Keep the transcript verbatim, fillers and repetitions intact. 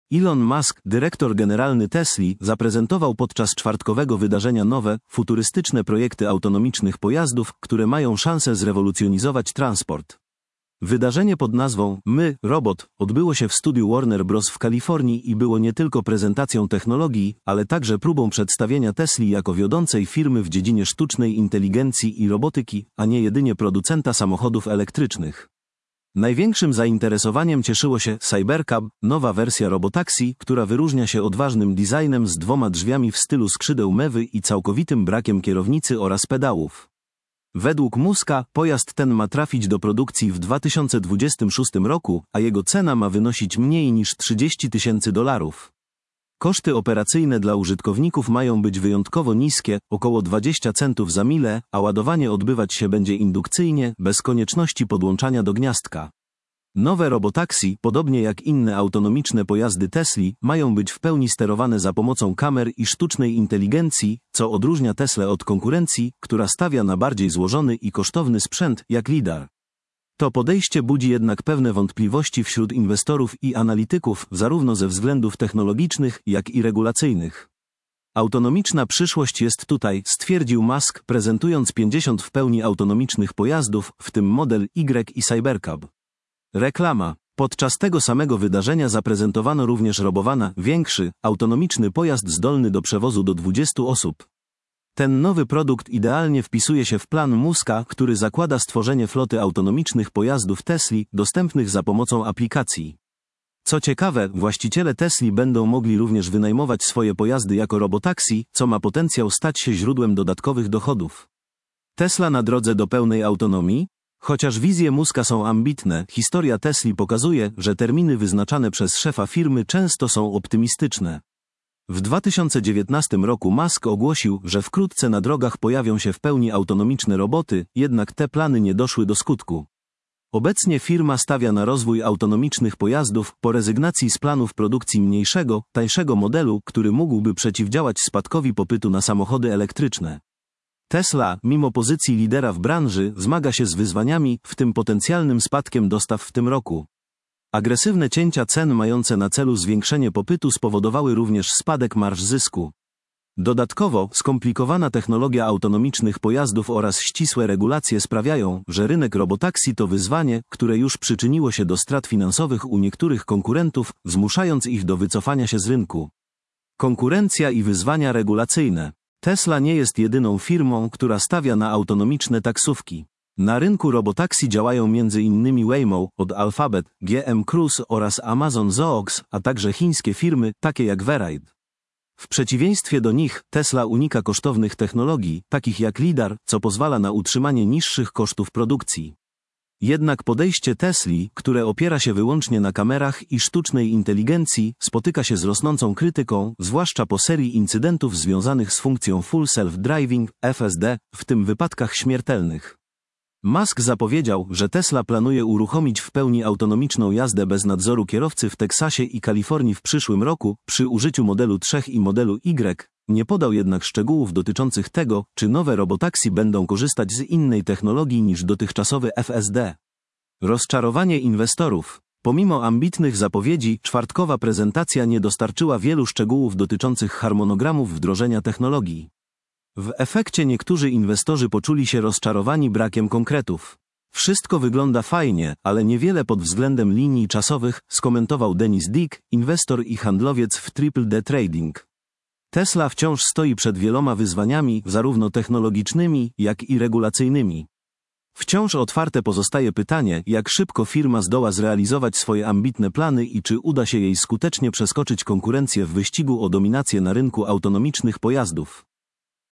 Elon Musk, dyrektor generalny Tesli, zaprezentował podczas czwartkowego wydarzenia nowe, futurystyczne projekty autonomicznych pojazdów, które mają szansę zrewolucjonizować transport. Wydarzenie pod nazwą My, Robot odbyło się w studiu Warner Bros. W Kalifornii i było nie tylko prezentacją technologii, ale także próbą przedstawienia Tesli jako wiodącej firmy w dziedzinie sztucznej inteligencji i robotyki, a nie jedynie producenta samochodów elektrycznych. Największym zainteresowaniem cieszyło się Cybercab, nowa wersja robotaxi, która wyróżnia się odważnym designem z dwoma drzwiami w stylu skrzydeł mewy i całkowitym brakiem kierownicy oraz pedałów. Według Muska pojazd ten ma trafić do produkcji w dwa tysiące dwudziestym szóstym roku, a jego cena ma wynosić mniej niż trzydzieści tysięcy dolarów. Koszty operacyjne dla użytkowników mają być wyjątkowo niskie, około dwadzieścia centów za milę, a ładowanie odbywać się będzie indukcyjnie, bez konieczności podłączania do gniazdka. Nowe robotaxi, podobnie jak inne autonomiczne pojazdy Tesli, mają być w pełni sterowane za pomocą kamer i sztucznej inteligencji, co odróżnia Teslę od konkurencji, która stawia na bardziej złożony i kosztowny sprzęt, jak lidar. To podejście budzi jednak pewne wątpliwości wśród inwestorów i analityków, zarówno ze względów technologicznych, jak i regulacyjnych. Autonomiczna przyszłość jest tutaj, stwierdził Musk, prezentując pięćdziesiąt w pełni autonomicznych pojazdów, w tym model Y i Cybercab. Reklama. Podczas tego samego wydarzenia zaprezentowano również Robowana, większy, autonomiczny pojazd zdolny do przewozu do dwudziestu osób. Ten nowy produkt idealnie wpisuje się w plan Muska, który zakłada stworzenie floty autonomicznych pojazdów Tesli, dostępnych za pomocą aplikacji. Co ciekawe, właściciele Tesli będą mogli również wynajmować swoje pojazdy jako robotaxi, co ma potencjał stać się źródłem dodatkowych dochodów. Tesla na drodze do pełnej autonomii? Chociaż wizje Muska są ambitne, historia Tesli pokazuje, że terminy wyznaczane przez szefa firmy często są optymistyczne. W dwa tysiące dziewiętnastym roku Musk ogłosił, że wkrótce na drogach pojawią się w pełni autonomiczne roboty, jednak te plany nie doszły do skutku. Obecnie firma stawia na rozwój autonomicznych pojazdów po rezygnacji z planów produkcji mniejszego, tańszego modelu, który mógłby przeciwdziałać spadkowi popytu na samochody elektryczne. Tesla, mimo pozycji lidera w branży, zmaga się z wyzwaniami, w tym potencjalnym spadkiem dostaw w tym roku. Agresywne cięcia cen mające na celu zwiększenie popytu spowodowały również spadek marż zysku. Dodatkowo, skomplikowana technologia autonomicznych pojazdów oraz ścisłe regulacje sprawiają, że rynek robotaxi to wyzwanie, które już przyczyniło się do strat finansowych u niektórych konkurentów, zmuszając ich do wycofania się z rynku. Konkurencja i wyzwania regulacyjne. Tesla nie jest jedyną firmą, która stawia na autonomiczne taksówki. Na rynku robotaxi działają między innymi Waymo od Alphabet, G M Cruise oraz Amazon Zoox, a także chińskie firmy, takie jak Veride. W przeciwieństwie do nich, Tesla unika kosztownych technologii, takich jak lidar, co pozwala na utrzymanie niższych kosztów produkcji. Jednak podejście Tesli, które opiera się wyłącznie na kamerach i sztucznej inteligencji, spotyka się z rosnącą krytyką, zwłaszcza po serii incydentów związanych z funkcją Full Self-Driving, F S D, w tym wypadkach śmiertelnych. Musk zapowiedział, że Tesla planuje uruchomić w pełni autonomiczną jazdę bez nadzoru kierowcy w Teksasie i Kalifornii w przyszłym roku, przy użyciu modelu trzy i modelu Y. Nie podał jednak szczegółów dotyczących tego, czy nowe robotaxi będą korzystać z innej technologii niż dotychczasowy F S D. Rozczarowanie inwestorów. Pomimo ambitnych zapowiedzi, czwartkowa prezentacja nie dostarczyła wielu szczegółów dotyczących harmonogramów wdrożenia technologii. W efekcie niektórzy inwestorzy poczuli się rozczarowani brakiem konkretów. Wszystko wygląda fajnie, ale niewiele pod względem linii czasowych, skomentował Dennis Dick, inwestor i handlowiec w Triple D Trading. Tesla wciąż stoi przed wieloma wyzwaniami, zarówno technologicznymi, jak i regulacyjnymi. Wciąż otwarte pozostaje pytanie, jak szybko firma zdoła zrealizować swoje ambitne plany i czy uda się jej skutecznie przeskoczyć konkurencję w wyścigu o dominację na rynku autonomicznych pojazdów.